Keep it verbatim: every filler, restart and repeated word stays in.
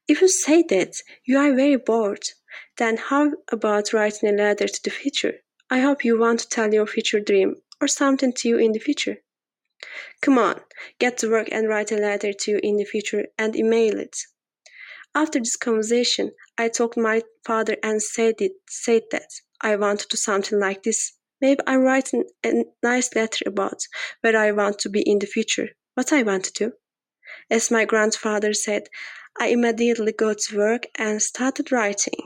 If you say that you are very bored, then how about writing a letter to the future? I hope you want to tell your future dream or something to you in the future. Come on, get to work and write a letter to you in the future and email it. After this conversation, I talked to my father and said it said that I want to do something like this. Maybe I write an, a nice letter about where I want to be in the future, what I want to do. As my grandfather said, I immediately got to work and started writing.